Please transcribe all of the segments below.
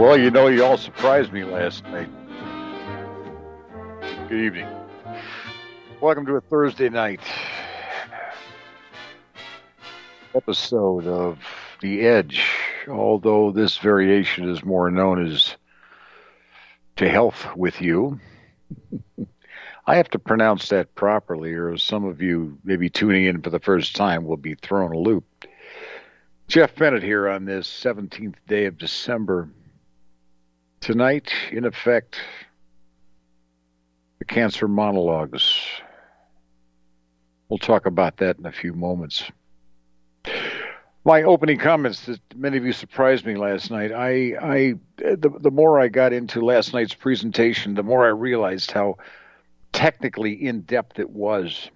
Well, you all surprised me last night. Good evening. Welcome to a Thursday night episode of The Edge, although this variation is more known as To Health With You. I have to pronounce that properly, or some of you maybe tuning in for the first time will be thrown a loop. Jeff Bennett here on this 17th day of December. Tonight, in effect, the cancer monologues. We'll talk about that in a few moments. My opening comments, that many of you surprised me last night. The more I got into last night's presentation, the more I realized how technically in-depth it was.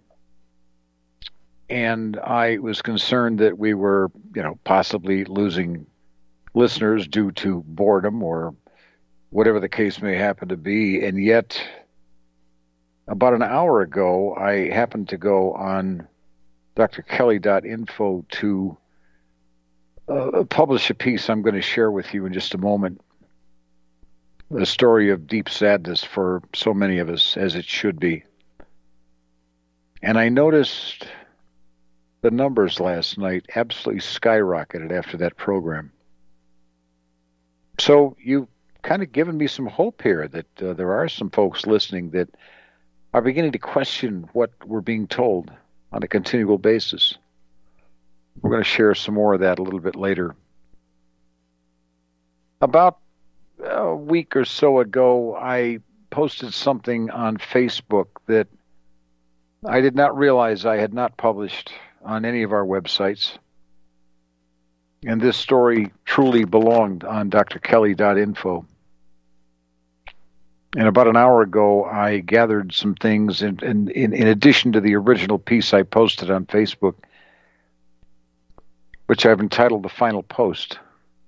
And I was concerned that we were, possibly losing listeners due to boredom or whatever the case may happen to be. And yet, about an hour ago, I happened to go on drkelly.info to publish a piece I'm going to share with you in just a moment. A story of deep sadness for so many of us, as it should be. And I noticed the numbers last night absolutely skyrocketed after that program. So you've kind of given me some hope here that there are some folks listening that are beginning to question what we're being told on a continual basis. We're going to share some more of that a little bit later. About a week or so ago, I posted something on Facebook that I did not realize I had not published on any of our websites. And this story truly belonged on drkelly.info. And about an hour ago, I gathered some things in addition to the original piece I posted on Facebook, which I've entitled The Final Post.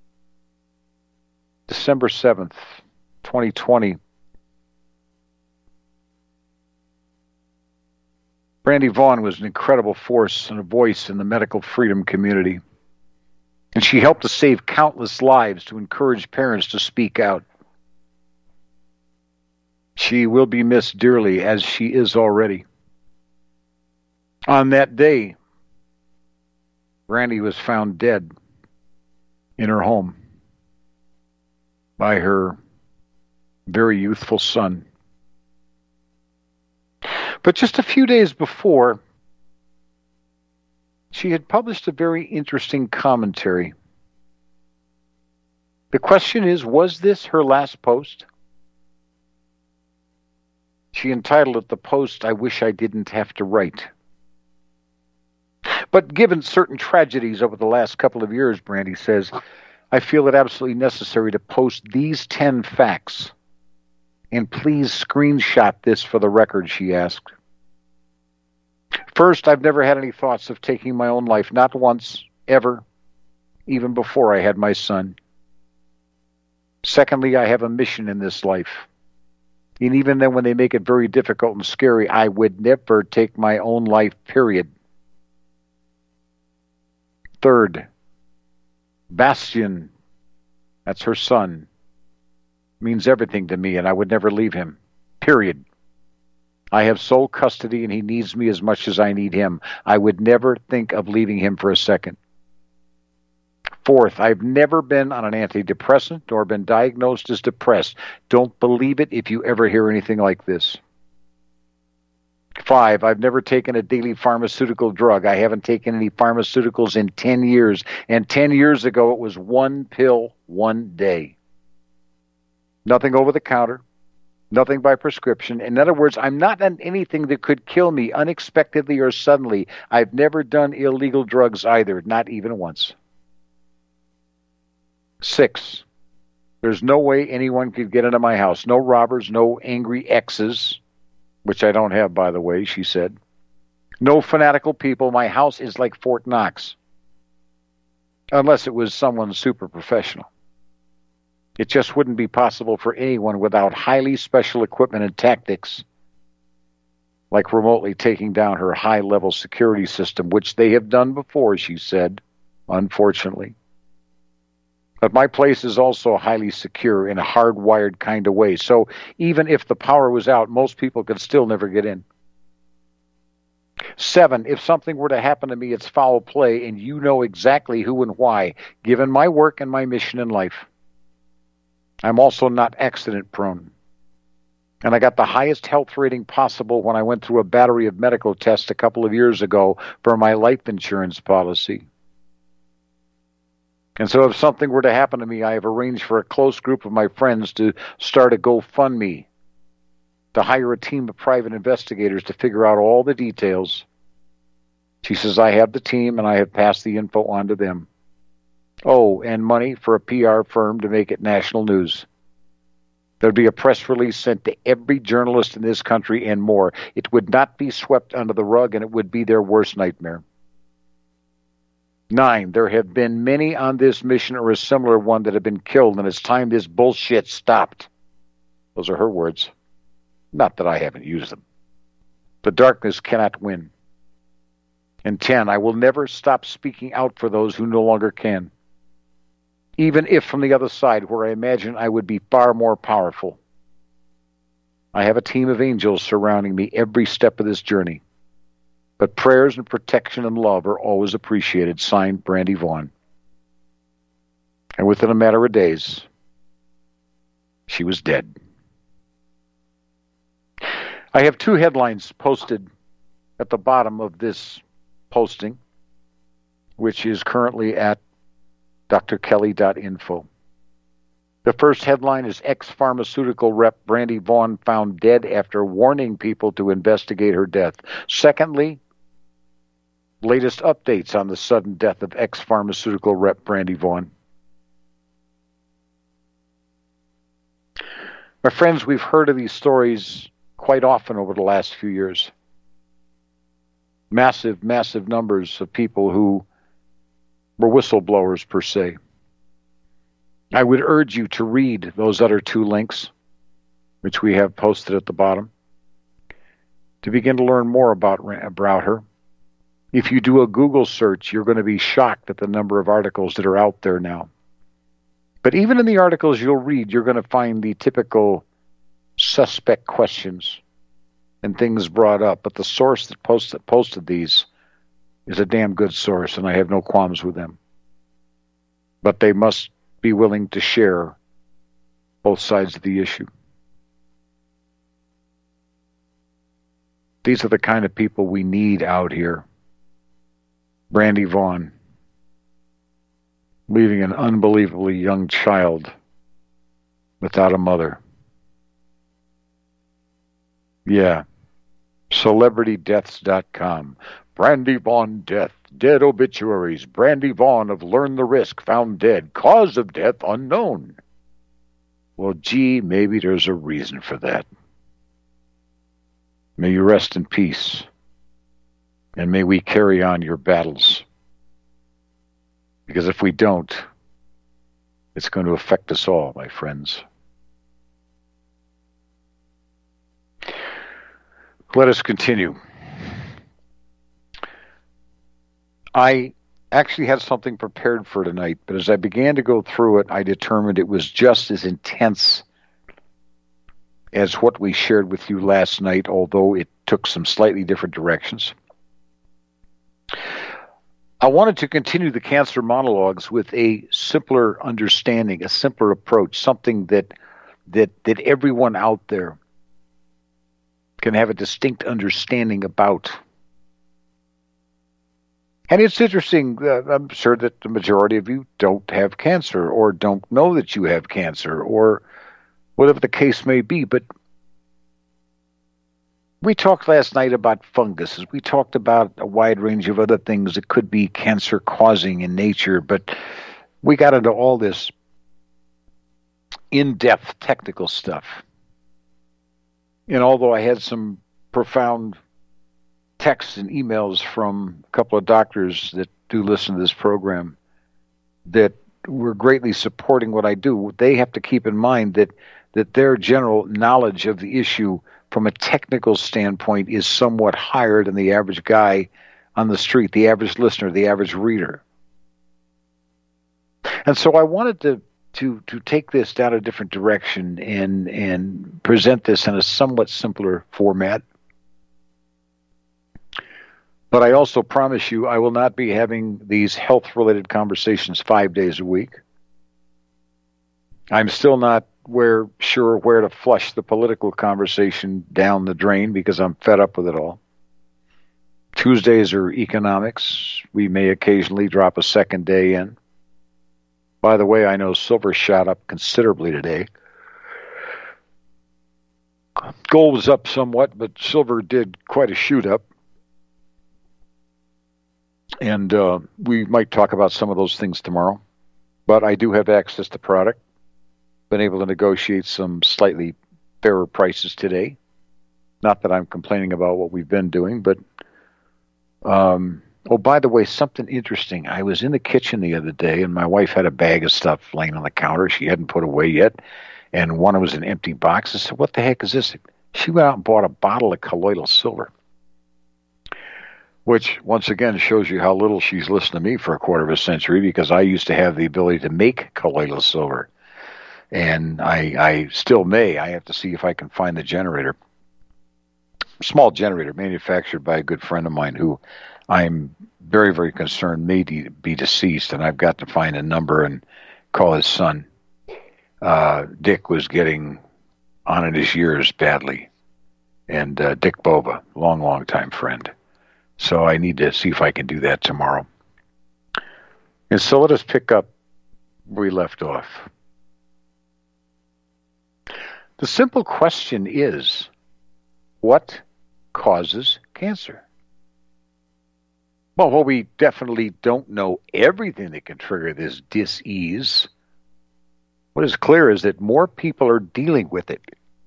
December 7th, 2020. Brandy Vaughn was an incredible force and a voice in the medical freedom community. And she helped to save countless lives to encourage parents to speak out. She will be missed dearly, as she is already. On that day, Brandy was found dead in her home by her very youthful son. But just a few days before, she had published a very interesting commentary. The question is, was this her last post? She entitled it the post I wish I didn't have to write. But given certain tragedies over the last couple of years, Brandy says, I feel it absolutely necessary to post these 10 facts. And please screenshot this for the record, she asked. First, I've never had any thoughts of taking my own life, not once, ever, even before I had my son. Secondly, I have a mission in this life. And even then, when they make it very difficult and scary, I would never take my own life, period. Third, Bastian, that's her son, means everything to me, and I would never leave him, period. I have sole custody, and he needs me as much as I need him. I would never think of leaving him for a second. Fourth, I've never been on an antidepressant nor been diagnosed as depressed. Don't believe it if you ever hear anything like this. 5, I've never taken a daily pharmaceutical drug. I haven't taken any pharmaceuticals in 10 years. And 10 years ago, it was one pill, one day. Nothing over the counter. Nothing by prescription. In other words, I'm not on anything that could kill me unexpectedly or suddenly. I've never done illegal drugs either, not even once. 6, there's no way anyone could get into my house. No robbers, no angry exes, which I don't have, by the way, she said. No fanatical people. My house is like Fort Knox. Unless it was someone super professional. It just wouldn't be possible for anyone without highly special equipment and tactics, like remotely taking down her high-level security system, which they have done before, she said, unfortunately. But my place is also highly secure in a hardwired kind of way. So even if the power was out, most people could still never get in. 7, if something were to happen to me, it's foul play, and you know exactly who and why, given my work and my mission in life. I'm also not accident prone. And I got the highest health rating possible when I went through a battery of medical tests a couple of years ago for my life insurance policy. And so if something were to happen to me, I have arranged for a close group of my friends to start a GoFundMe, to hire a team of private investigators to figure out all the details. She says, I have the team, and I have passed the info on to them. Oh, and money for a PR firm to make it national news. There'd be a press release sent to every journalist in this country and more. It would not be swept under the rug, and it would be their worst nightmare. 9, there have been many on this mission or a similar one that have been killed, and it's time this bullshit stopped. Those are her words. Not that I haven't used them. The darkness cannot win. And 10, I will never stop speaking out for those who no longer can. Even if from the other side, where I imagine I would be far more powerful. I have a team of angels surrounding me every step of this journey. But prayers and protection and love are always appreciated. Signed, Brandy Vaughn. And within a matter of days, she was dead. I have 2 headlines posted at the bottom of this posting, which is currently at drkelly.info. The first headline is ex-pharmaceutical rep Brandy Vaughn found dead after warning people to investigate her death. Secondly, latest updates on the sudden death of ex-pharmaceutical rep Brandy Vaughn. My friends, we've heard of these stories quite often over the last few years. Massive, massive numbers of people who were whistleblowers, per se. I would urge you to read those other 2 links, which we have posted at the bottom, to begin to learn more about her. If you do a Google search, you're going to be shocked at the number of articles that are out there now. But even in the articles you'll read, you're going to find the typical suspect questions and things brought up. But the source that posted these is a damn good source, and I have no qualms with them. But they must be willing to share both sides of the issue. These are the kind of people we need out here. Brandy Vaughn, leaving an unbelievably young child without a mother. Yeah. CelebrityDeaths.com. Brandy Vaughn death. Dead obituaries. Brandy Vaughn of Learn the Risk found dead. Cause of death unknown. Well, gee, maybe there's a reason for that. May you rest in peace. And may we carry on your battles. Because if we don't, it's going to affect us all, my friends. Let us continue. I actually had something prepared for tonight, but as I began to go through it, I determined it was just as intense as what we shared with you last night, although it took some slightly different directions. I wanted to continue the cancer monologues with a simpler understanding, a simpler approach, something that everyone out there can have a distinct understanding about. And it's interesting, I'm sure that the majority of you don't have cancer or don't know that you have cancer or whatever the case may be, but we talked last night about funguses. We talked about a wide range of other things that could be cancer-causing in nature, but we got into all this in-depth technical stuff. And although I had some profound texts and emails from a couple of doctors that do listen to this program that were greatly supporting what I do, they have to keep in mind that their general knowledge of the issue from a technical standpoint is somewhat higher than the average guy on the street, the average listener, the average reader. And so I wanted to take this down a different direction and present this in a somewhat simpler format. But I also promise you I will not be having these health-related conversations 5 days a week. I'm still not sure where to flush the political conversation down the drain because I'm fed up with it all. Tuesdays are economics. We may occasionally drop a second day in. By the way, I know silver shot up considerably today. Gold was up somewhat, but silver did quite a shoot up. And we might talk about some of those things tomorrow. But I do have access to product. Been able to negotiate some slightly fairer prices today. Not that I'm complaining about what we've been doing, but oh, by the way, something interesting. I was in the kitchen the other day, and my wife had a bag of stuff laying on the counter she hadn't put away yet, and one was an empty box. I said, "What the heck is this?" She went out and bought a bottle of colloidal silver, which, once again, shows you how little she's listened to me for a quarter of a century, because I used to have the ability to make colloidal silver, and I still may. I have to see if I can find the generator. Small generator manufactured by a good friend of mine who I'm very, very concerned may be deceased, and I've got to find a number and call his son. Dick was getting on in his years badly, and Dick Bova, long time friend. So I need to see if I can do that tomorrow. And so let us pick up where we left off. The simple question is, what causes cancer? Well, while we definitely don't know everything that can trigger this dis-ease, what is clear is that more people are dealing with it.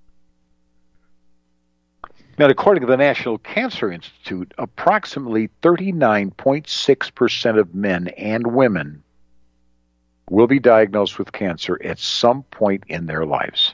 Now, according to the National Cancer Institute, approximately 39.6% of men and women will be diagnosed with cancer at some point in their lives.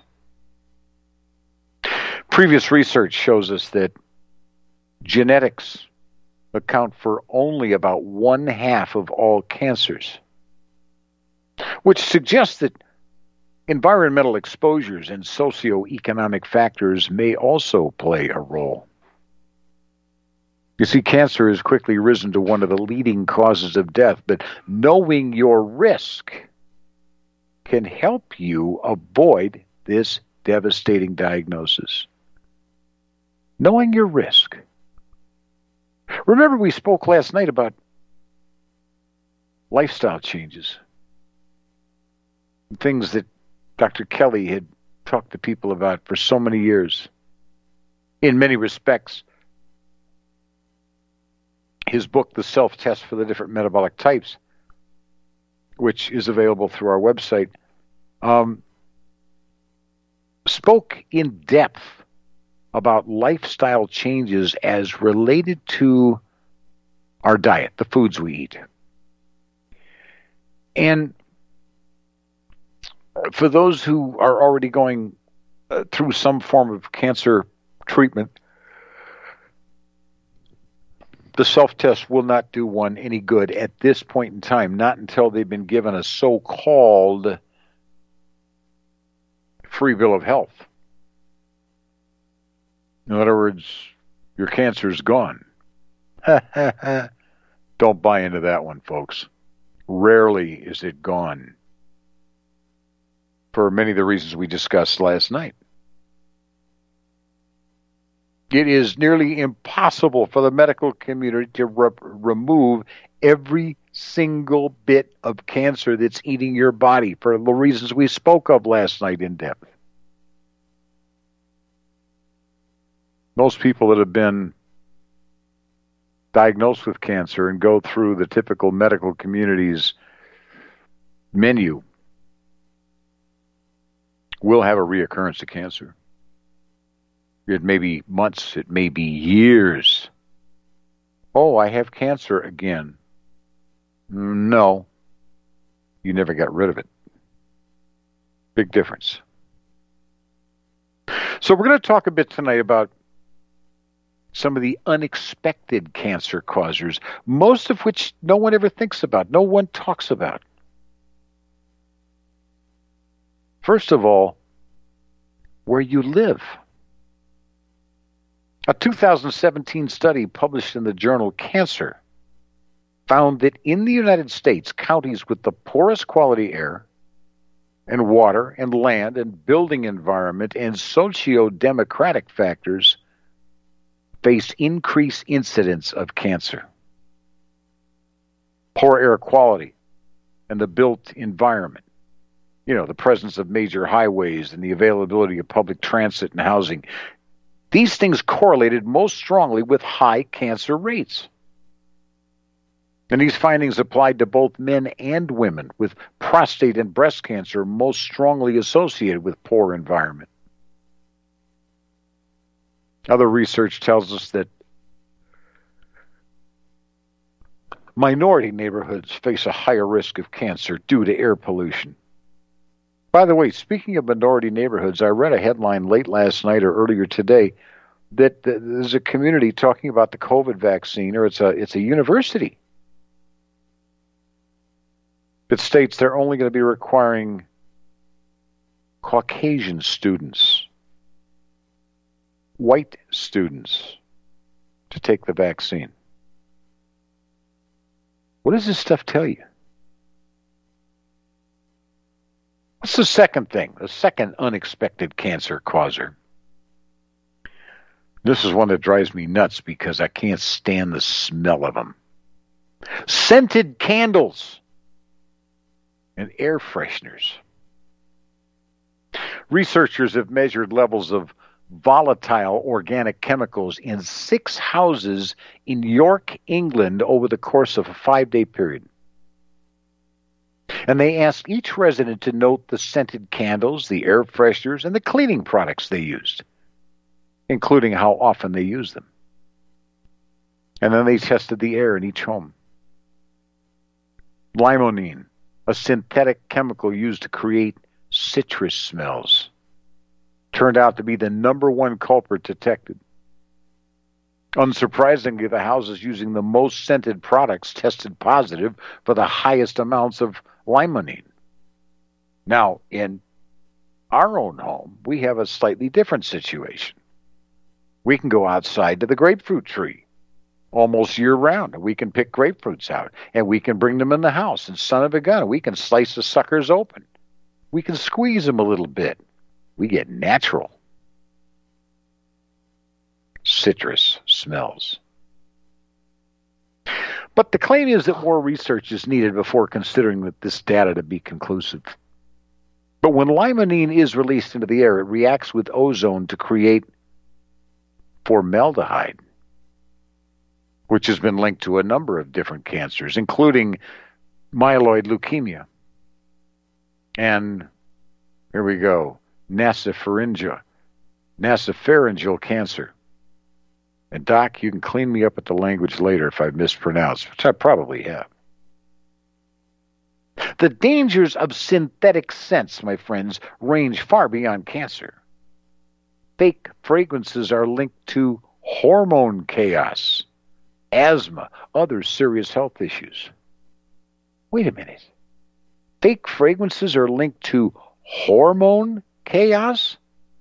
Previous research shows us that genetics account for only about 1/2 of all cancers, which suggests that environmental exposures and socioeconomic factors may also play a role. You see, cancer has quickly risen to one of the leading causes of death, but knowing your risk can help you avoid this devastating diagnosis. Knowing your risk. Remember, we spoke last night about lifestyle changes, things that Dr. Kelly had talked to people about for so many years. In many respects, his book, The Self-Test for the Different Metabolic Types, which is available through our website, spoke in depth about lifestyle changes as related to our diet, the foods we eat. And for those who are already going through some form of cancer treatment, the self-test will not do one any good at this point in time, not until they've been given a so-called free bill of health. In other words, your cancer's gone. Don't buy into that one, folks. Rarely is it gone, for many of the reasons we discussed last night. It is nearly impossible for the medical community to remove every single bit of cancer that's eating your body, for the reasons we spoke of last night in depth. Most people that have been diagnosed with cancer and go through the typical medical community's menu will have a reoccurrence of cancer. It may be months, it may be years. Oh, I have cancer again. No, you never got rid of it. Big difference. So we're going to talk a bit tonight about some of the unexpected cancer causers, most of which no one ever thinks about, no one talks about. First of all, where you live. A 2017 study published in the journal Cancer found that in the United States, counties with the poorest quality air and water and land and building environment and socio-democratic factors face increased incidence of cancer. Poor air quality and the built environment, the presence of major highways and the availability of public transit and housing, these things correlated most strongly with high cancer rates. And these findings applied to both men and women, with prostate and breast cancer most strongly associated with poor environment. Other research tells us that minority neighborhoods face a higher risk of cancer due to air pollution. By the way, speaking of minority neighborhoods, I read a headline late last night or earlier today that there's a community talking about the COVID vaccine, or it's a university that states they're only going to be requiring Caucasian students, white students, to take the vaccine. What does this stuff tell you? What's the second thing? The second unexpected cancer causer. This is one that drives me nuts because I can't stand the smell of them. Scented candles and air fresheners. Researchers have measured levels of volatile organic chemicals in 6 houses in York, England over the course of a 5-day period. And they asked each resident to note the scented candles, the air fresheners, and the cleaning products they used, including how often they used them. And then they tested the air in each home. Limonene, a synthetic chemical used to create citrus smells, turned out to be the #1 culprit detected. Unsurprisingly, the houses using the most scented products tested positive for the highest amounts of limonene. Now, in our own home, we have a slightly different situation. We can go outside to the grapefruit tree almost year-round, and we can pick grapefruits out, and we can bring them in the house, and son of a gun, we can slice the suckers open. We can squeeze them a little bit. We get natural citrus smells. But the claim is that more research is needed before considering this data to be conclusive. But when limonene is released into the air, it reacts with ozone to create formaldehyde, which has been linked to a number of different cancers, including myeloid leukemia. And here we go, nasopharyngeal cancer. And Doc, you can clean me up with the language later if I've mispronounced, which I probably have. The dangers of synthetic scents, my friends, range far beyond cancer. Fake fragrances are linked to hormone chaos, asthma, other serious health issues. Wait a minute. Fake fragrances are linked to hormone chaos?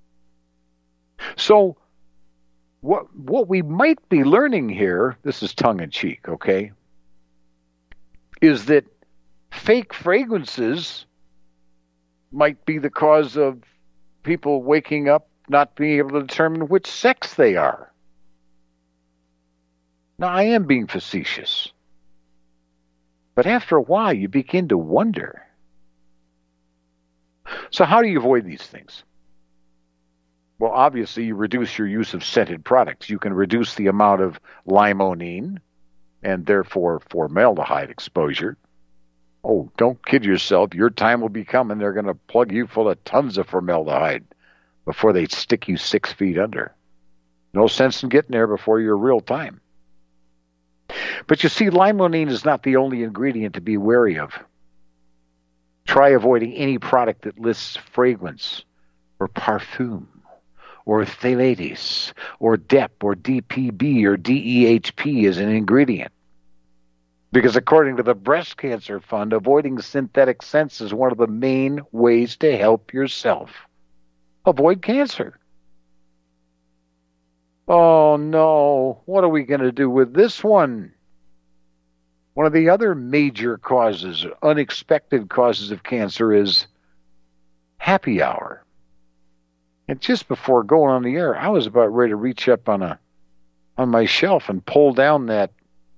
So, what we might be learning here, this is tongue-in-cheek, okay, is that fake fragrances might be the cause of people waking up not being able to determine which sex they are. Now, I am being facetious, but after a while, you begin to wonder. So how do you avoid these things? Well, obviously, you reduce your use of scented products. You can reduce the amount of limonene and therefore formaldehyde exposure. Oh, don't kid yourself. Your time will be coming. They're going to plug you full of tons of formaldehyde before they stick you 6 feet under. No sense in getting there before your real time. But you see, limonene is not the only ingredient to be wary of. Try avoiding any product that lists fragrance or parfum, or phthalates, or DEP, or DPB, or DEHP as an ingredient. Because according to the Breast Cancer Fund, avoiding synthetic scents is one of the main ways to help yourself avoid cancer. Oh no, what are we going to do with this one? One of the other major causes, unexpected causes of cancer is happy hour. And just before going on the air, I was about ready to reach up on my shelf and pull down that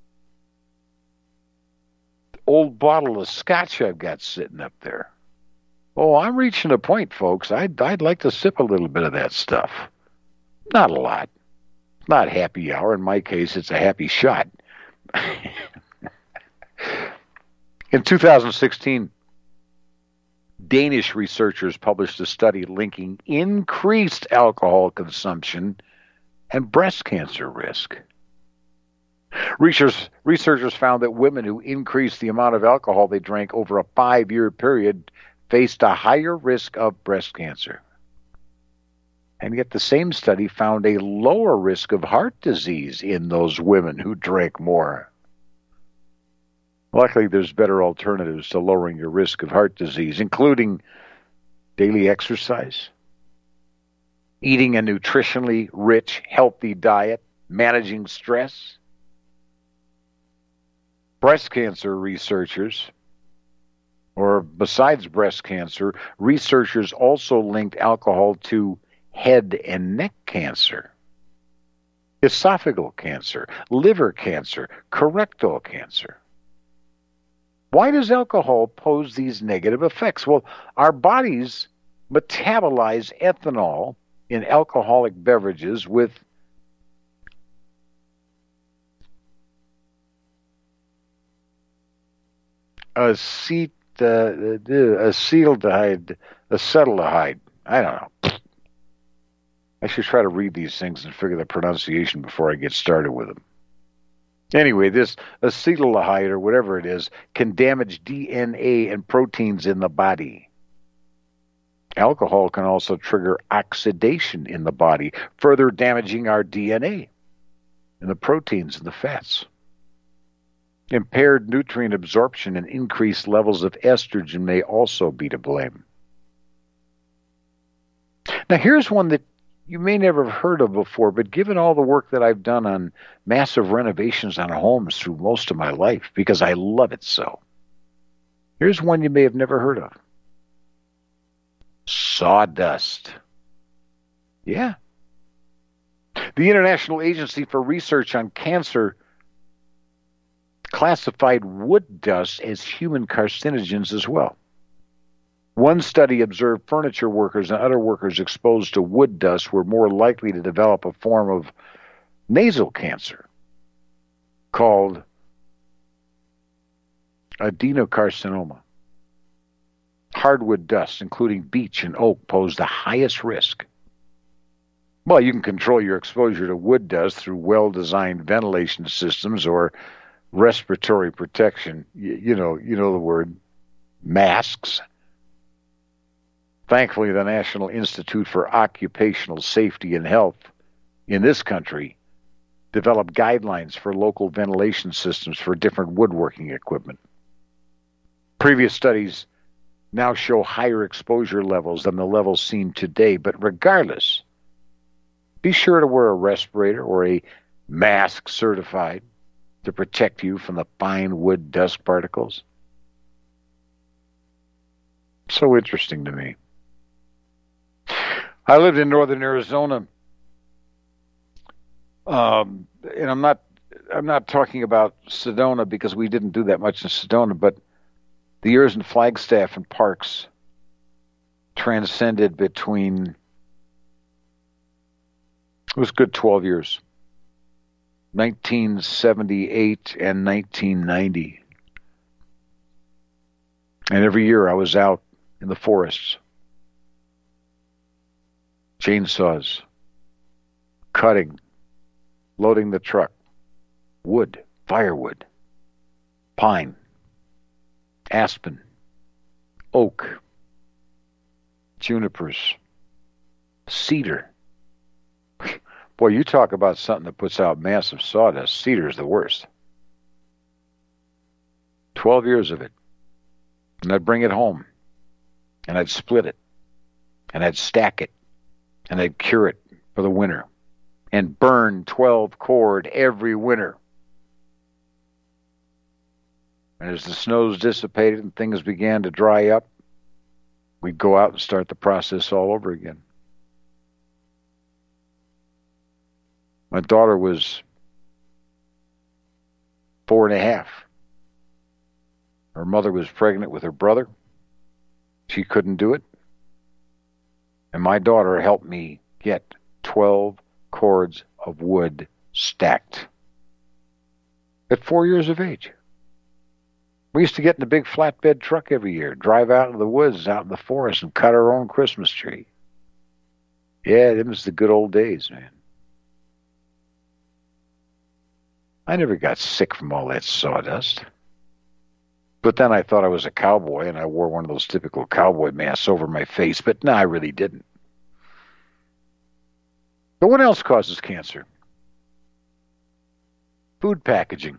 old bottle of scotch I've got sitting up there. Oh, I'm reaching a point, folks. I'd like to sip a little bit of that stuff. Not a lot. Not happy hour. In my case, it's a happy shot. In 2016, Danish researchers published a study linking increased alcohol consumption and breast cancer risk. Researchers found that women who increased the amount of alcohol they drank over a 5-year period faced a higher risk of breast cancer. And yet the same study found a lower risk of heart disease in those women who drank more. Luckily, there's better alternatives to lowering your risk of heart disease, including daily exercise, eating a nutritionally rich, healthy diet, managing stress. Breast cancer researchers, or besides breast cancer, researchers also linked alcohol to head and neck cancer, esophageal cancer, liver cancer, colorectal cancer. Why does alcohol pose these negative effects? Well, our bodies metabolize ethanol in alcoholic beverages with acetaldehyde. I don't know. I should try to read these things and figure the pronunciation before I get started with them. Anyway, this acetaldehyde, or whatever it is, can damage DNA and proteins in the body. Alcohol can also trigger oxidation in the body, further damaging our DNA and the proteins and the fats. Impaired nutrient absorption and increased levels of estrogen may also be to blame. Now, here's one that you may never have heard of before, but given all the work that I've done on massive renovations on homes through most of my life, because I love it so, here's one you may have never heard of. Sawdust. Yeah. The International Agency for Research on Cancer classified wood dust as human carcinogens as well. One study observed furniture workers and other workers exposed to wood dust were more likely to develop a form of nasal cancer called adenocarcinoma. Hardwood dust, including beech and oak, pose the highest risk. Well, you can control your exposure to wood dust through well-designed ventilation systems or respiratory protection. You know the word, masks. Thankfully, the National Institute for Occupational Safety and Health in this country developed guidelines for local ventilation systems for different woodworking equipment. Previous studies now show higher exposure levels than the levels seen today, but regardless, be sure to wear a respirator or a mask certified to protect you from the fine wood dust particles. So interesting to me. I lived in northern Arizona, and I'm not talking about Sedona because we didn't do that much in Sedona, but the years in Flagstaff and Parks transcended between, it was a good 12 years, 1978 and 1990. And every year I was out in the forests. Chainsaws, cutting, loading the truck, wood, firewood, pine, aspen, oak, junipers, cedar. Boy, you talk about something that puts out massive sawdust. Cedar's the worst. 12 years of it. And I'd bring it home, and I'd split it, and I'd stack it, and I'd cure it for the winter, and burn 12 cord every winter. And as the snows dissipated and things began to dry up, we'd go out and start the process all over again. My daughter was 4.5. Her mother was pregnant with her brother. She couldn't do it. And my daughter helped me get 12 cords of wood stacked at 4 years of age. We used to get in a big flatbed truck every year, drive out into the woods, out in the forest, and cut our own Christmas tree. Yeah, them was the good old days, man. I never got sick from all that sawdust. But then I thought I was a cowboy, and I wore one of those typical cowboy masks over my face. But no, I really didn't. But what else causes cancer? Food packaging.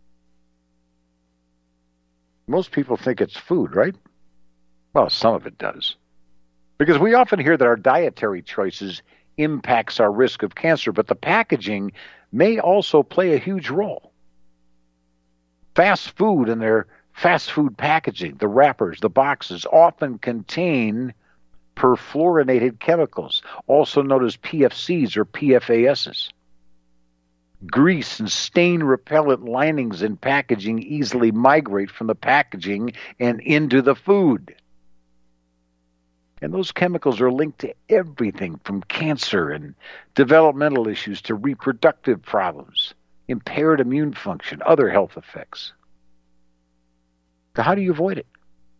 Most people think it's food, right? Well, some of it does. Because we often hear that our dietary choices impacts our risk of cancer, but the packaging may also play a huge role. Fast food and their fast food packaging, the wrappers, the boxes, often contain perfluorinated chemicals, also known as PFCs or PFASs. Grease and stain repellent linings in packaging easily migrate from the packaging and into the food. And those chemicals are linked to everything from cancer and developmental issues to reproductive problems, impaired immune function, other health effects. So how do you avoid it?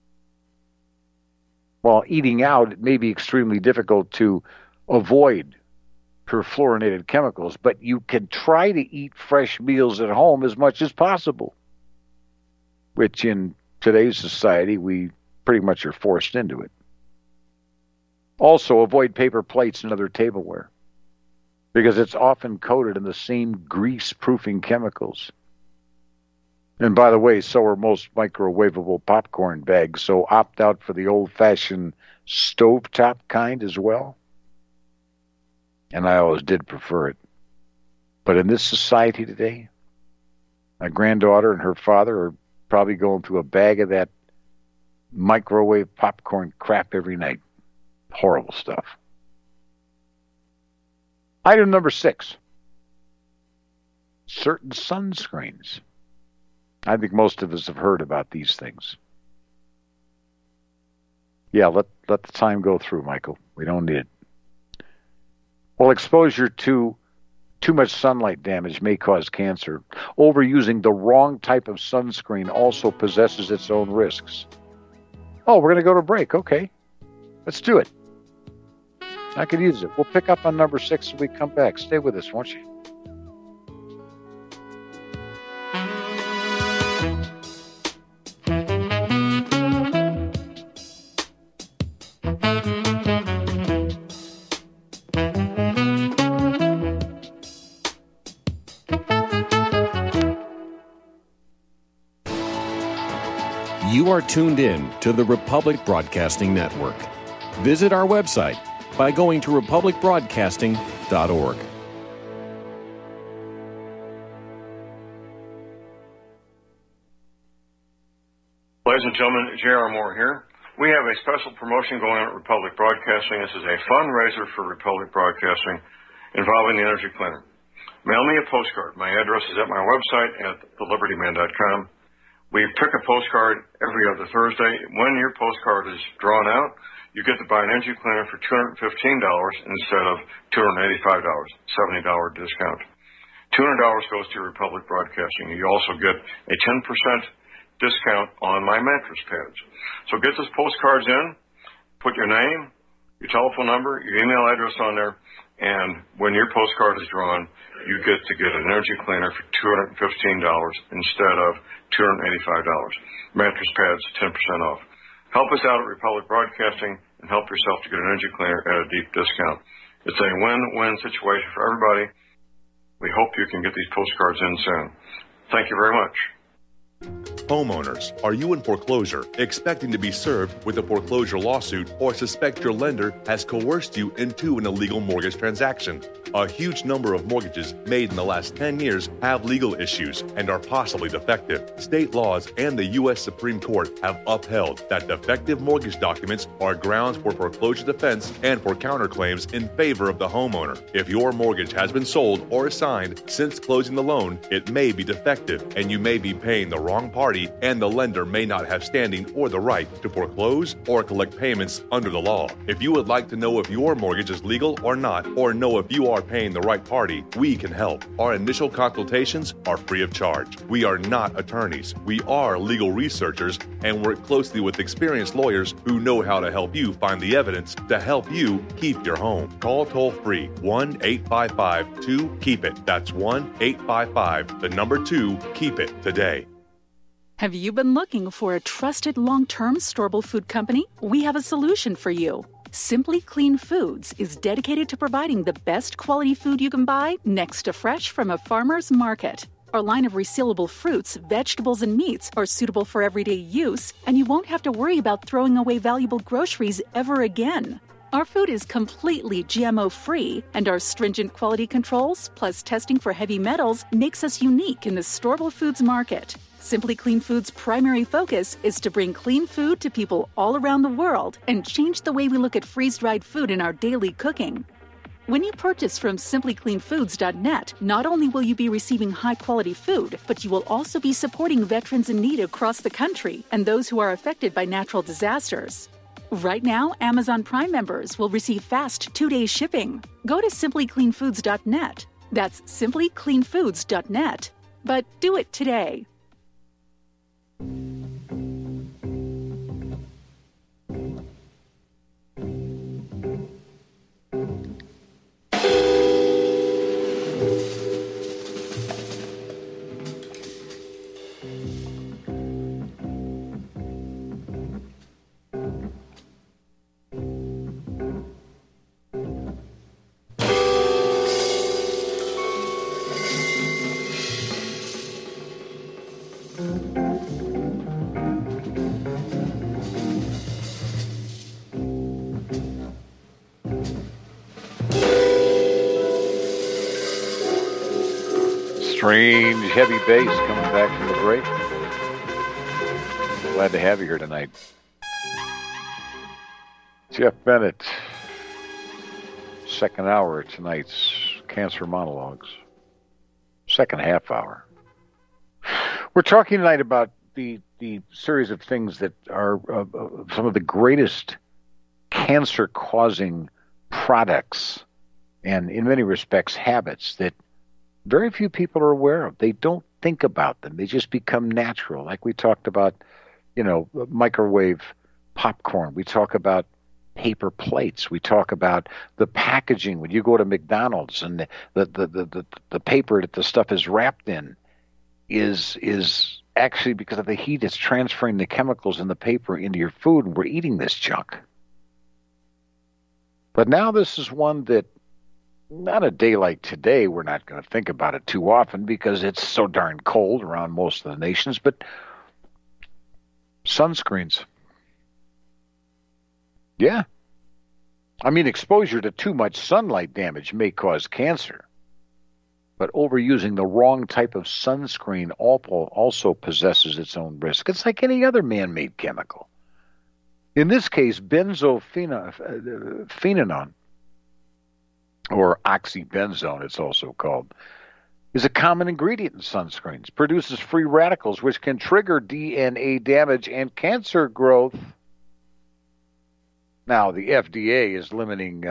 While eating out, it may be extremely difficult to avoid perfluorinated chemicals, but you can try to eat fresh meals at home as much as possible, which in today's society, we pretty much are forced into it. Also, avoid paper plates and other tableware, because it's often coated in the same grease-proofing chemicals. And by the way, so are most microwavable popcorn bags, so opt out for the old-fashioned stovetop kind as well. And I always did prefer it. But in this society today, my granddaughter and her father are probably going through a bag of that microwave popcorn crap every night. Horrible stuff. Item number 6. Certain sunscreens. I think most of us have heard about these things. Yeah, let the time go through, Michael. We don't need it. Well, exposure to too much sunlight damage may cause cancer. Overusing the wrong type of sunscreen also possesses its own risks. Oh, we're going to go to break. Okay. Let's do it. I could use it. We'll pick up on number 6 when we come back. Stay with us, won't you? You are tuned in to the Republic Broadcasting Network. Visit our website by going to republicbroadcasting.org. Ladies and gentlemen, J.R. Moore here. We have a special promotion going on at Republic Broadcasting. This is a fundraiser for Republic Broadcasting involving the Energy Cleaner. Mail me a postcard. My address is at my website at thelibertyman.com. We pick a postcard every other Thursday. When your postcard is drawn out, you get to buy an Energy Cleaner for $215 instead of $285, $70 discount. $200 goes to Republic Broadcasting. You also get a 10% discount on my mattress pads. So get those postcards in, put your name, your telephone number, your email address on there, and when your postcard is drawn, you get to get an Energy Cleaner for $215 instead of $285. Mattress pads, 10% off. Help us out at Republic Broadcasting and help yourself to get an Energy Cleaner at a deep discount. It's a win-win situation for everybody. We hope you can get these postcards in soon. Thank you very much. Homeowners, are you in foreclosure, expecting to be served with a foreclosure lawsuit, or suspect your lender has coerced you into an illegal mortgage transaction? A huge number of mortgages made in the last 10 years have legal issues and are possibly defective. State laws and the U.S. Supreme Court have upheld that defective mortgage documents are grounds for foreclosure defense and for counterclaims in favor of the homeowner. If your mortgage has been sold or assigned since closing the loan, it may be defective and you may be paying the wrong party, and the lender may not have standing or the right to foreclose or collect payments under the law. If you would like to know if your mortgage is legal or not, or know if you are paying the right party, we can help. Our initial consultations are free of charge. We are not attorneys. We are legal researchers and work closely with experienced lawyers who know how to help you find the evidence to help you keep your home. Call toll-free 1-855-2-KEEP-IT. That's 1-855-2-KEEP-IT today. Have you been looking for a trusted long-term storable food company? We have a solution for you. Simply Clean Foods is dedicated to providing the best quality food you can buy next to fresh from a farmer's market. Our line of resealable fruits, vegetables, and meats are suitable for everyday use, and you won't have to worry about throwing away valuable groceries ever again. Our food is completely GMO-free, and our stringent quality controls, plus testing for heavy metals, makes us unique in the storable foods market. Simply Clean Foods' primary focus is to bring clean food to people all around the world and change the way we look at freeze-dried food in our daily cooking. When you purchase from simplycleanfoods.net, not only will you be receiving high-quality food, but you will also be supporting veterans in need across the country and those who are affected by natural disasters. Right now, Amazon Prime members will receive fast 2-day shipping. Go to simplycleanfoods.net. That's simplycleanfoods.net. But do it today. Strange heavy bass coming back from the break. Glad to have you here tonight. Jeff Bennett, second hour of tonight's Cancer Monologues. Second half hour. We're talking tonight about the series of things that are some of the greatest cancer-causing products and, in many respects, habits that very few people are aware of. They don't think about them. They just become natural. Like we talked about, microwave popcorn. We talk about paper plates. We talk about the packaging. When you go to McDonald's and the paper that the stuff is wrapped in is actually, because of the heat, it's transferring the chemicals in the paper into your food, and we're eating this junk. But now this is one that, not a day like today, we're not going to think about it too often because it's so darn cold around most of the nations, but sunscreens. Yeah. I mean, exposure to too much sunlight damage may cause cancer, but overusing the wrong type of sunscreen also possesses its own risk. It's like any other man-made chemical. In this case, benzophenone, or oxybenzone, it's also called, is a common ingredient in sunscreens. Produces free radicals, which can trigger DNA damage and cancer growth. Now, the FDA is limiting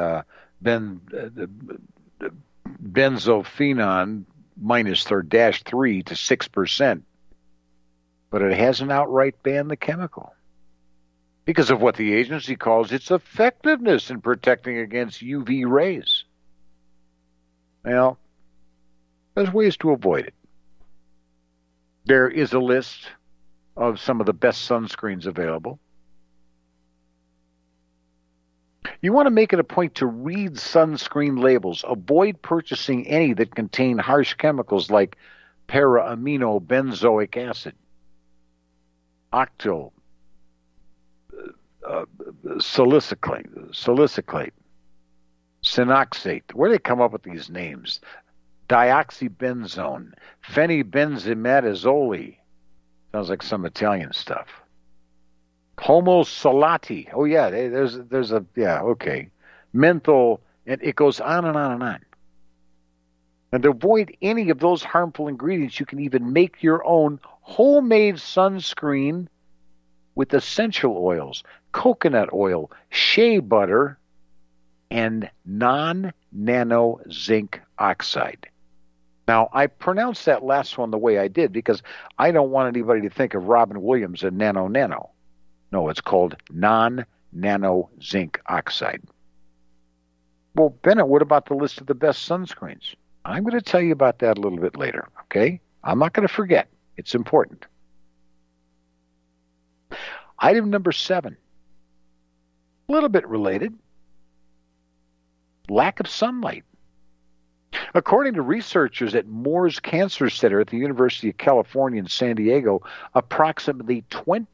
benzophenone -3 to 6%, but it hasn't outright banned the chemical because of what the agency calls its effectiveness in protecting against UV rays. Well, there's ways to avoid it. There is a list of some of the best sunscreens available. You want to make it a point to read sunscreen labels. Avoid purchasing any that contain harsh chemicals like para-aminobenzoic acid. octyl salicylate, sinoxate. Where do they come up with these names? Dioxybenzone, phenybenzimidazole. Sounds like some Italian stuff. Homosalati. Oh yeah, okay. Menthol, and it goes on and on and on. And to avoid any of those harmful ingredients, you can even make your own homemade sunscreen with essential oils, coconut oil, shea butter, and non-nano zinc oxide. Now, I pronounced that last one the way I did because I don't want anybody to think of Robin Williams and nano. No, it's called non-nano zinc oxide. Well, Bennett, what about the list of the best sunscreens? I'm going to tell you about that a little bit later, okay? I'm not going to forget. It's important. Item number 7, a little bit related. Lack of sunlight. According to researchers at Moores Cancer Center at the University of California in San Diego, approximately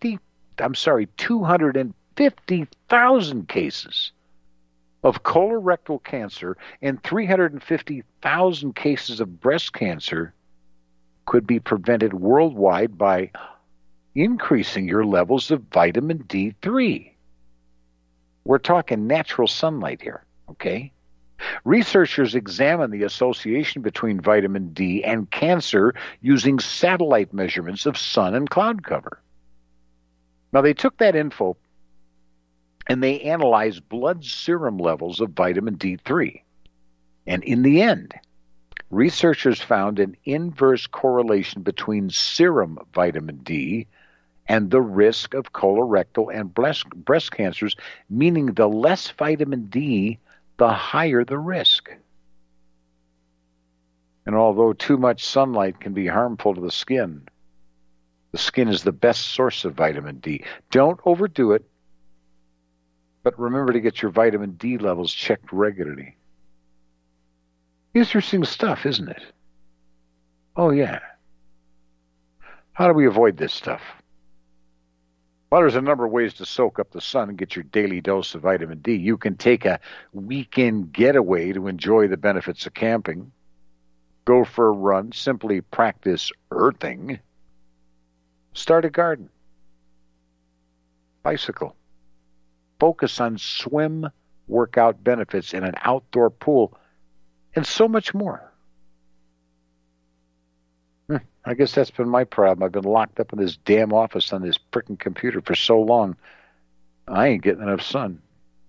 250,000 cases of colorectal cancer and 350,000 cases of breast cancer could be prevented worldwide by increasing your levels of vitamin D3. We're talking natural sunlight here, okay? Researchers examined the association between vitamin D and cancer using satellite measurements of sun and cloud cover. Now, they took that info and they analyzed blood serum levels of vitamin D3. And in the end, researchers found an inverse correlation between serum vitamin D and the risk of colorectal and breast cancers, meaning the less vitamin D, the higher the risk. And although too much sunlight can be harmful to the skin is the best source of vitamin D. Don't overdo it, but remember to get your vitamin D levels checked regularly. Interesting stuff, isn't it? Oh, yeah. How do we avoid this stuff? Well, there's a number of ways to soak up the sun and get your daily dose of vitamin D. You can take a weekend getaway to enjoy the benefits of camping. Go for a run. Simply practice earthing. Start a garden. Bicycle. Focus on swim workout benefits in an outdoor pool, and so much more. I guess that's been my problem. I've been locked up in this damn office on this frickin' computer for so long, I ain't getting enough sun.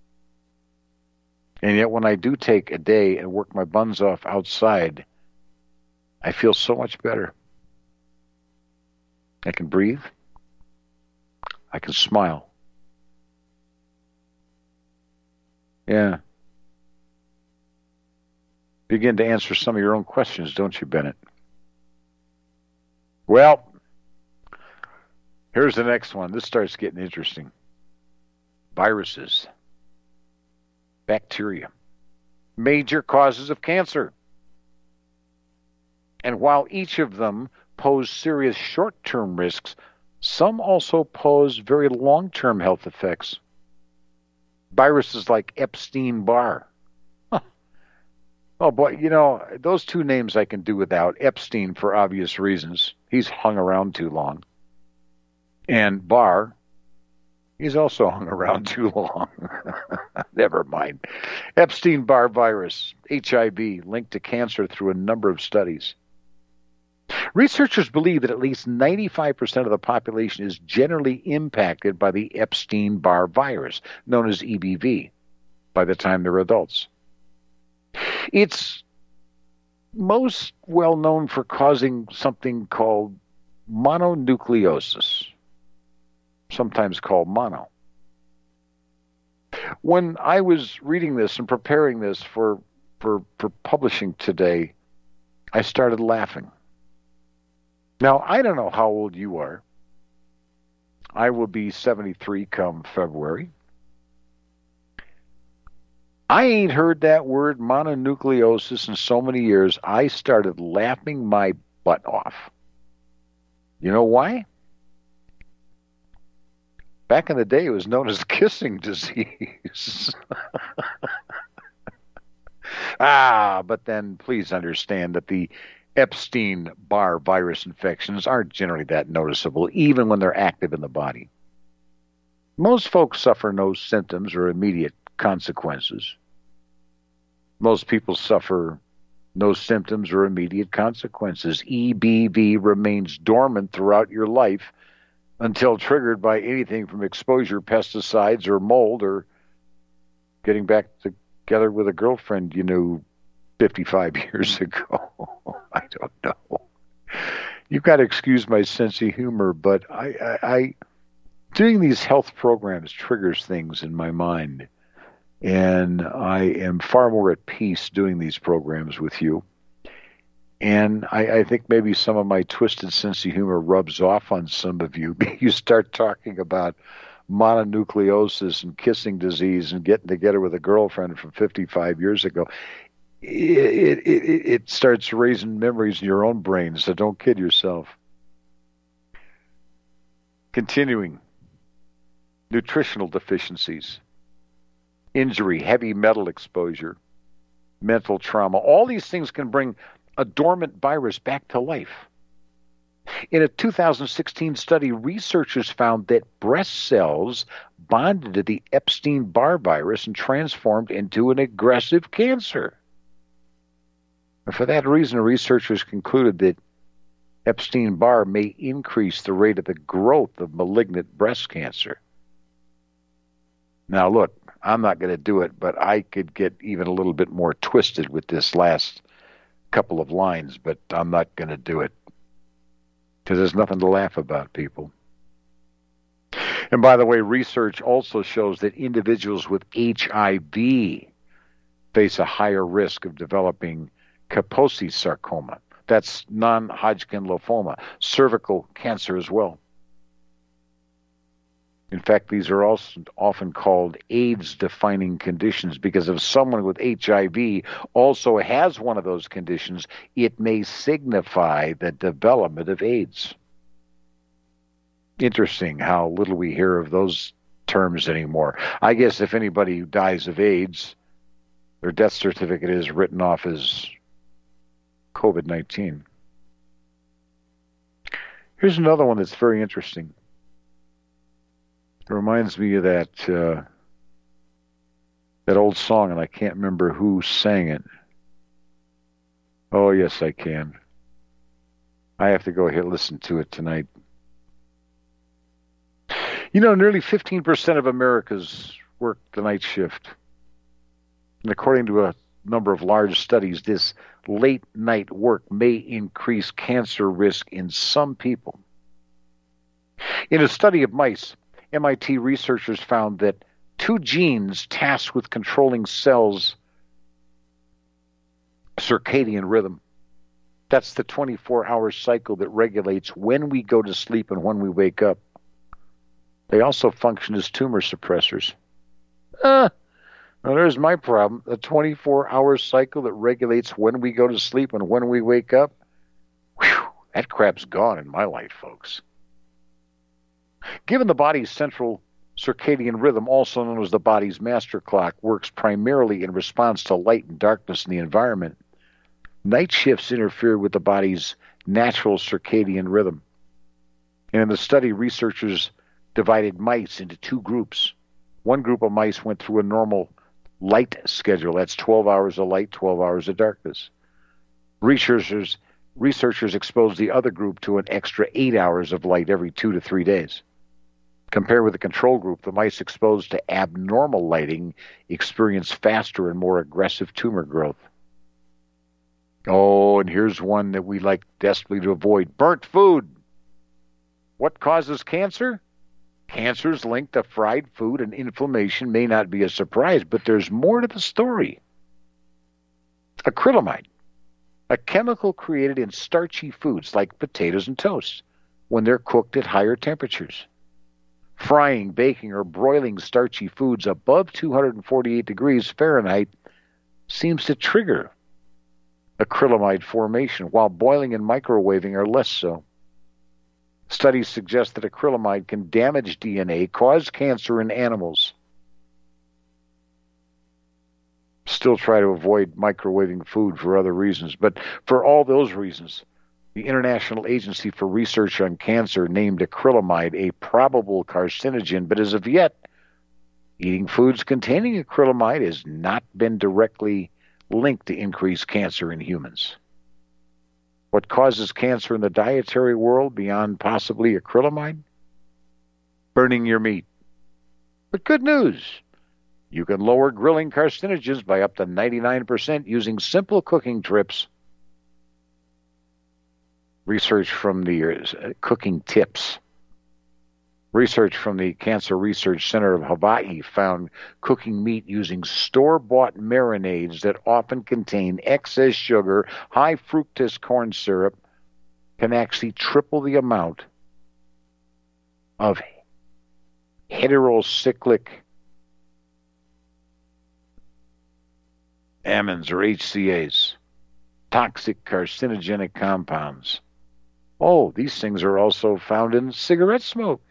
And yet when I do take a day and work my buns off outside, I feel so much better. I can breathe. I can smile. Yeah. Begin to answer some of your own questions, don't you, Bennett? Well, here's the next one. This starts getting interesting. Viruses. Bacteria. Major causes of cancer. And while each of them pose serious short-term risks, some also pose very long-term health effects. Viruses like Epstein-Barr. Oh, boy, those two names I can do without. Epstein, for obvious reasons. He's hung around too long. And Barr, he's also hung around too long. Never mind. Epstein-Barr virus, HIV, linked to cancer through a number of studies. Researchers believe that at least 95% of the population is generally impacted by the Epstein-Barr virus, known as EBV, by the time they're adults. It's most well known for causing something called mononucleosis, sometimes called mono. When I was reading this and preparing this for publishing today, I started laughing. Now, I don't know how old you are. I will be 73 come February. I ain't heard that word mononucleosis in so many years, I started laughing my butt off. You know why? Back in the day, it was known as kissing disease. But then please understand that the Epstein-Barr virus infections aren't generally that noticeable, even when they're active in the body. Most folks suffer no symptoms or immediate consequences. Most people suffer no symptoms or immediate consequences. EBV remains dormant throughout your life until triggered by anything from exposure, pesticides, or mold, or getting back together with a girlfriend you knew 55 years ago. I don't know. You've got to excuse my sense of humor, but I doing these health programs triggers things in my mind, and I am far more at peace doing these programs with you. And I think maybe some of my twisted sense of humor rubs off on some of you. You start talking about mononucleosis and kissing disease and getting together with a girlfriend from 55 years ago. It starts raising memories in your own brain, so don't kid yourself. Continuing, nutritional deficiencies, injury, heavy metal exposure, mental trauma. All these things can bring a dormant virus back to life. In a 2016 study, researchers found that breast cells bonded to the Epstein-Barr virus and transformed into an aggressive cancer. And for that reason, researchers concluded that Epstein-Barr may increase the rate of the growth of malignant breast cancer. Now, look, I'm not going to do it, but I could get even a little bit more twisted with this last couple of lines, but I'm not going to do it because there's nothing to laugh about, people. And by the way, research also shows that individuals with HIV face a higher risk of developing Kaposi sarcoma. That's non-Hodgkin lymphoma, cervical cancer as well. In fact, these are also often called AIDS-defining conditions because if someone with HIV also has one of those conditions, it may signify the development of AIDS. Interesting how little we hear of those terms anymore. I guess if anybody who dies of AIDS, their death certificate is written off as COVID-19. Here's another one that's very interesting. It reminds me of that old song, and I can't remember who sang it. Oh, yes, I can. I have to go ahead and listen to it tonight. You know, nearly 15% of Americans work the night shift. And according to a number of large studies, this late night work may increase cancer risk in some people. In a study of mice, MIT researchers found that 2 genes tasked with controlling cells' circadian rhythm, that's the 24-hour cycle that regulates when we go to sleep and when we wake up, they also function as tumor suppressors. Now there's my problem. A 24-hour cycle that regulates when we go to sleep and when we wake up. Whew, that crap's gone in my life, folks. Given the body's central circadian rhythm, also known as the body's master clock, works primarily in response to light and darkness in the environment, night shifts interfere with the body's natural circadian rhythm. And in the study, researchers divided mice into 2 groups. One group of mice went through a normal light schedule. That's 12 hours of light, 12 hours of darkness. Researchers exposed the other group to an extra 8 hours of light every 2 to 3 days. Compared with the control group, the mice exposed to abnormal lighting experienced faster and more aggressive tumor growth. Oh, and here's one that we like desperately to avoid. Burnt food. What causes cancer? Cancers linked to fried food and inflammation may not be a surprise, but there's more to the story. Acrylamide, a chemical created in starchy foods like potatoes and toast when they're cooked at higher temperatures. Frying, baking, or broiling starchy foods above 248 degrees Fahrenheit seems to trigger acrylamide formation, while boiling and microwaving are less so. Studies suggest that acrylamide can damage DNA, cause cancer in animals. Still try to avoid microwaving food for other reasons. But for all those reasons, the International Agency for Research on Cancer named acrylamide a probable carcinogen, but as of yet, eating foods containing acrylamide has not been directly linked to increased cancer in humans. What causes cancer in the dietary world beyond possibly acrylamide? Burning your meat. But good news. You can lower grilling carcinogens by up to 99% using simple cooking tips. Research from the cooking tips. Research from the Cancer Research Center of Hawaii found cooking meat using store-bought marinades that often contain excess sugar, high fructose corn syrup, can actually triple the amount of heterocyclic amines, or HCAs, toxic carcinogenic compounds. Oh, these things are also found in cigarette smoke.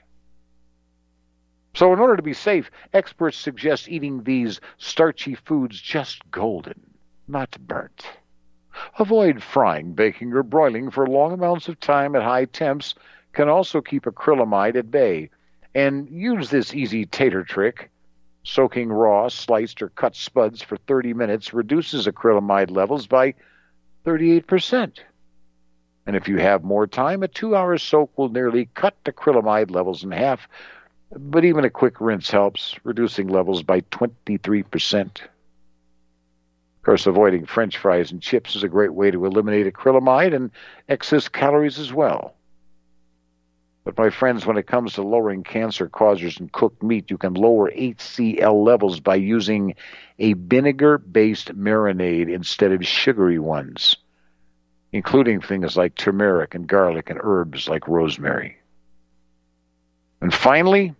So in order to be safe, experts suggest eating these starchy foods just golden, not burnt. Avoid frying, baking, or broiling for long amounts of time at high temps can also keep acrylamide at bay. And use this easy tater trick. Soaking raw, sliced, or cut spuds for 30 minutes reduces acrylamide levels by 38%. And if you have more time, a 2-hour soak will nearly cut acrylamide levels in half, but even a quick rinse helps, reducing levels by 23%. Of course, avoiding French fries and chips is a great way to eliminate acrylamide and excess calories as well. But my friends, when it comes to lowering cancer causers in cooked meat, you can lower HCl levels by using a vinegar-based marinade instead of sugary ones, including things like turmeric and garlic and herbs like rosemary. And finally,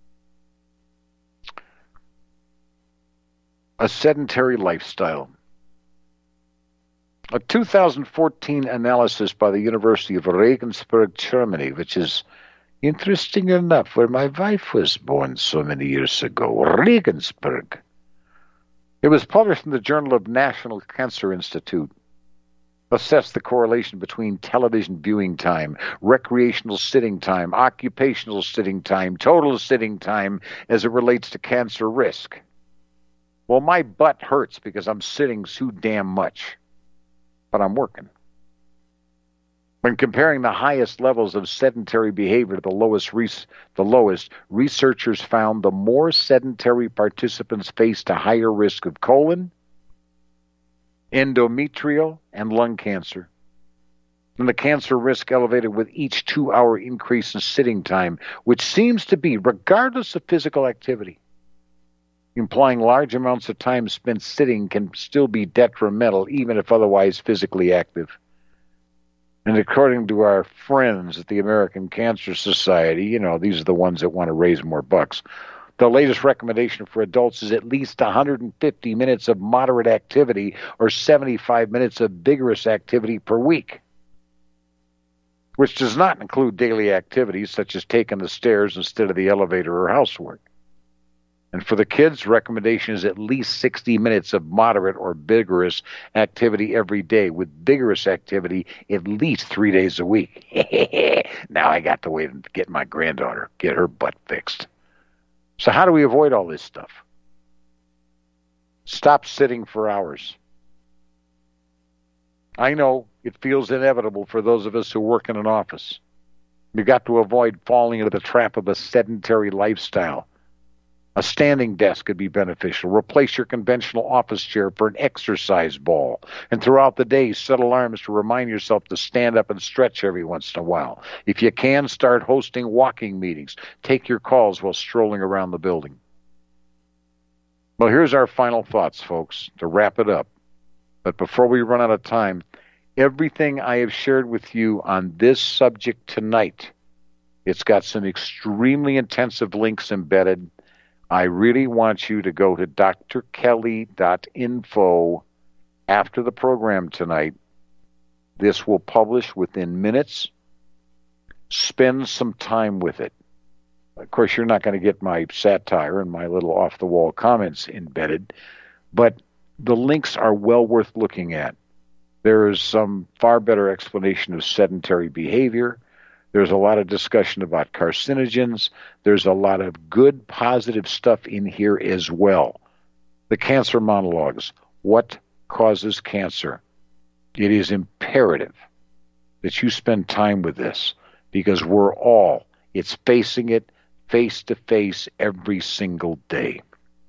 a sedentary lifestyle. A 2014 analysis by the University of Regensburg, Germany, which is interesting enough, where my wife was born so many years ago, Regensburg. It was published in the Journal of National Cancer Institute. Assess the correlation between television viewing time, recreational sitting time, occupational sitting time, total sitting time as it relates to cancer risk. Well, my butt hurts because I'm sitting too damn much, but I'm working. When comparing the highest levels of sedentary behavior to the lowest, researchers found the more sedentary participants faced a higher risk of colon, endometrial, and lung cancer. And the cancer risk elevated with each 2-hour increase in sitting time, which seems to be regardless of physical activity, implying large amounts of time spent sitting can still be detrimental even if otherwise physically active. And according to our friends at the American Cancer Society, these are the ones that want to raise more bucks, the latest recommendation for adults is at least 150 minutes of moderate activity or 75 minutes of vigorous activity per week, which does not include daily activities such as taking the stairs instead of the elevator or housework. And for the kids, recommendation is at least 60 minutes of moderate or vigorous activity every day, with vigorous activity at least 3 days a week. Now I got to wait and get my granddaughter, get her butt fixed. So how do we avoid all this stuff? Stop sitting for hours. I know it feels inevitable for those of us who work in an office. You've got to avoid falling into the trap of a sedentary lifestyle. A standing desk could be beneficial. Replace your conventional office chair for an exercise ball. And throughout the day, set alarms to remind yourself to stand up and stretch every once in a while. If you can, start hosting walking meetings. Take your calls while strolling around the building. Well, here's our final thoughts, folks, to wrap it up. But before we run out of time, everything I have shared with you on this subject tonight, it's got some extremely intensive links embedded. I really want you to go to drkelly.info after the program tonight. This will publish within minutes. spend some time with it. Of course, you're not going to get my satire and my little off-the-wall comments embedded, but the links are well worth looking at. There is some far better explanation of sedentary behavior. There's a lot of discussion about carcinogens. There's a lot of good, positive stuff in here as well. The cancer monologues. What causes cancer? It is imperative that you spend time with this because it's facing it face to face every single day.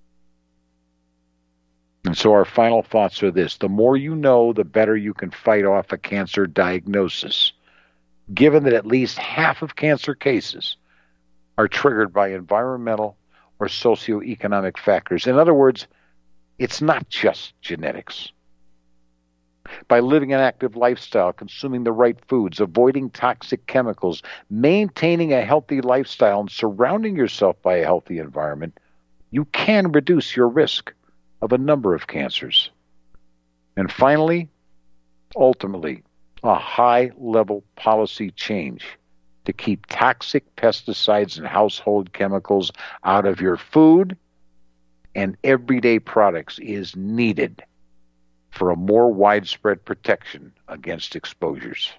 And so our final thoughts are this. The more you know, the better you can fight off a cancer diagnosis. Given that at least half of cancer cases are triggered by environmental or socioeconomic factors. In other words, it's not just genetics. By living an active lifestyle, consuming the right foods, avoiding toxic chemicals, maintaining a healthy lifestyle, and surrounding yourself by a healthy environment, you can reduce your risk of a number of cancers. And finally, ultimately, a high-level policy change to keep toxic pesticides and household chemicals out of your food and everyday products is needed for a more widespread protection against exposures.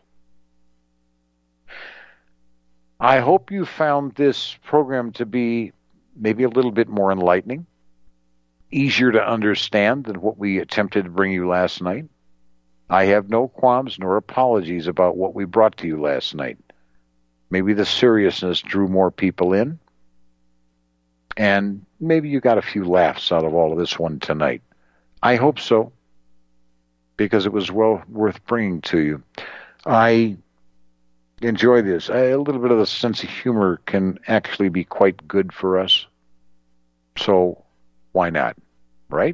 I hope you found this program to be maybe a little bit more enlightening, easier to understand than what we attempted to bring you last night. I have no qualms nor apologies about what we brought to you last night. Maybe the seriousness drew more people in, and maybe you got a few laughs out of all of this one tonight. I hope so, because it was well worth bringing to you. I enjoy this. A little bit of a sense of humor can actually be quite good for us. So why not, right?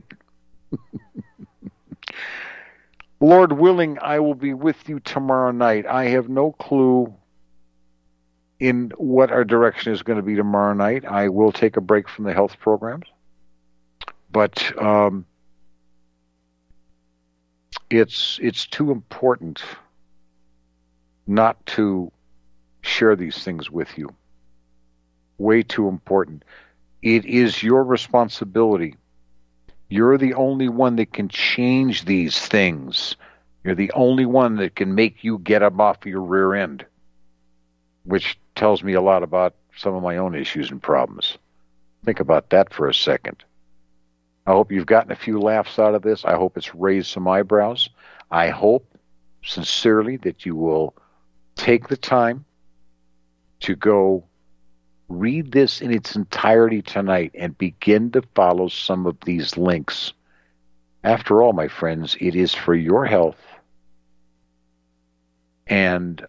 Lord willing, I will be with you tomorrow night. I have no clue in what our direction is going to be tomorrow night. I will take a break from the health programs. But it's too important not to share these things with you. Way too important. It is your responsibility. You're the only one that can change these things. You're the only one that can make you get up off your rear end, which tells me a lot about some of my own issues and problems. Think about that for a second. I hope you've gotten a few laughs out of this. I hope it's raised some eyebrows. I hope, sincerely, that you will take the time to go read this in its entirety tonight and begin to follow some of these links. After all, my friends, it is for your health. And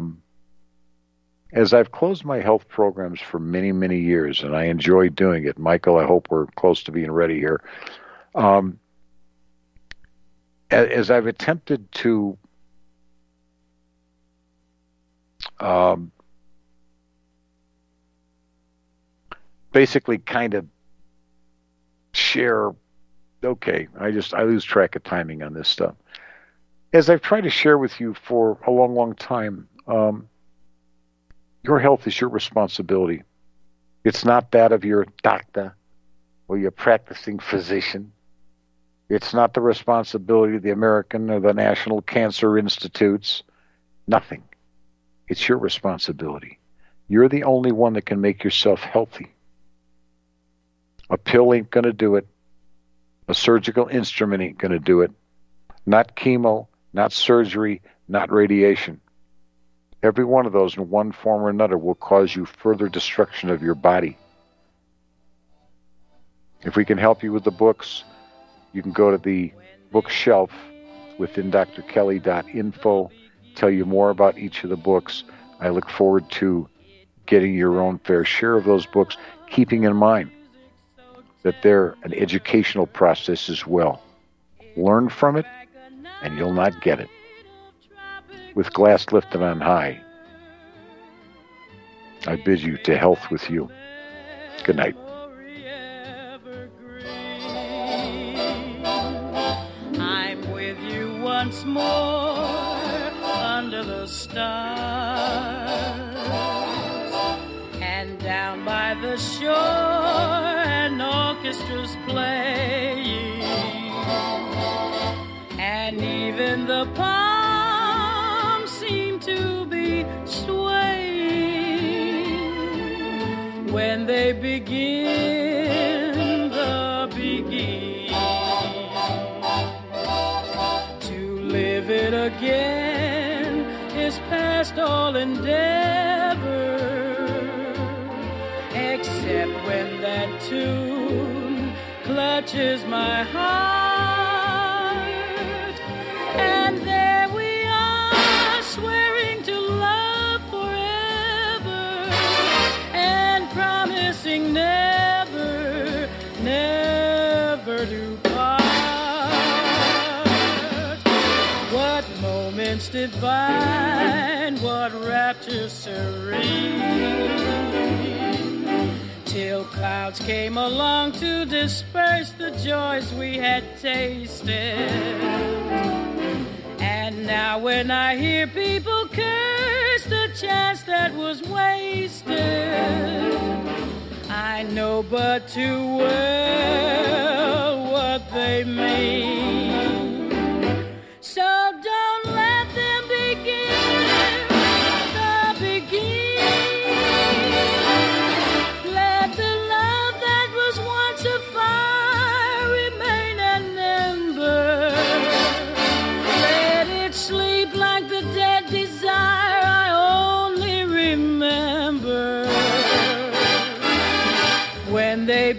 as I've closed my health programs for many, many years, and I enjoy doing it, Michael, I hope we're close to being ready here. As I've attempted to basically kind of share, I lose track of timing on this stuff. As I've tried to share with you for a long, long time, your health is your responsibility. It's not that of your doctor or your practicing physician. It's not the responsibility of the American or the National Cancer Institutes. Nothing. It's your responsibility. You're the only one that can make yourself healthy. A pill ain't going to do it. A surgical instrument ain't going to do it. Not chemo, not surgery, not radiation. Every one of those in one form or another will cause you further destruction of your body. If we can help you with the books, you can go to the bookshelf within drkelly.info, tell you more about each of the books. I look forward to getting your own fair share of those books, keeping in mind that they're an educational process as well. Learn from it, and you'll not get it. With glass lifted on high, I bid you to health with you. Good night. I'm with you once more under the stars. down by the shore, an orchestra's playing, and even the palms seem to be swaying when they begin the beginning. To live it again is past all endeavor, except when that tune clutches my heart, and there we are, swearing to love forever, and promising never, never to part. What moments divine, what rapture serene, till clouds came along to disperse the joys we had tasted. And now when I hear people curse the chance that was wasted, I know but too well what they mean. So don't let them begin the beginning. Let the love that was once a fire remain an ember. Let it sleep like the dead desire I only remember. When they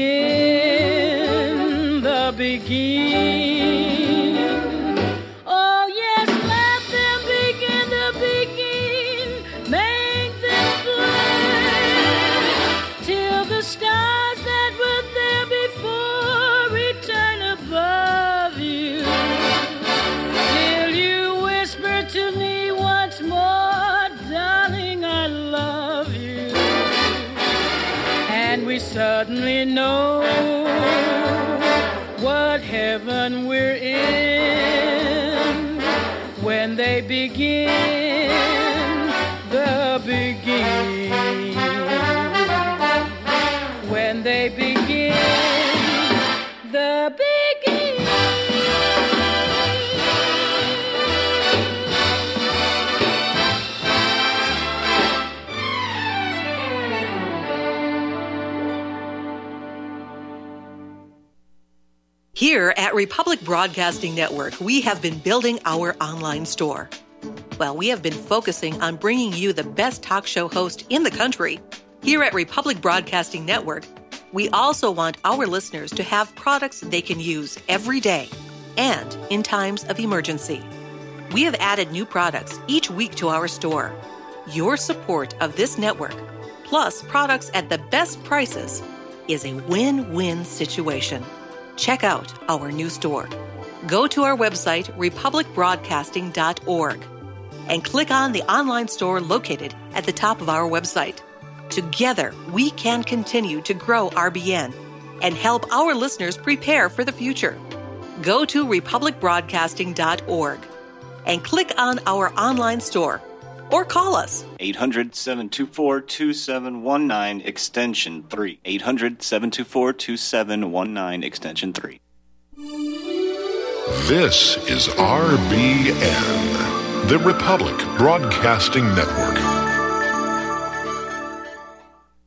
begin the beginning. Oh yes, let them begin to begin. Make them play till the stars that were there before return above you. Till you whisper to me once more, darling, I love you. And we suddenly know what heaven we're in when they begin the beginning. When they begin the beginning. Here at Republic Broadcasting Network, we have been building our online store. Well, we have been focusing on bringing you the best talk show host in the country. Here at Republic Broadcasting Network, we also want our listeners to have products they can use every day and in times of emergency. We have added new products each week to our store. Your support of this network, plus products at the best prices, is a win-win situation. Check out our new store. Go to our website, republicbroadcasting.org, and click on the online store located at the top of our website. Together, we can continue to grow RBN and help our listeners prepare for the future. Go to republicbroadcasting.org and click on our online store or call us. 800-724-2719, extension 3. 800-724-2719, extension 3. This is RBN, the Republic Broadcasting Network.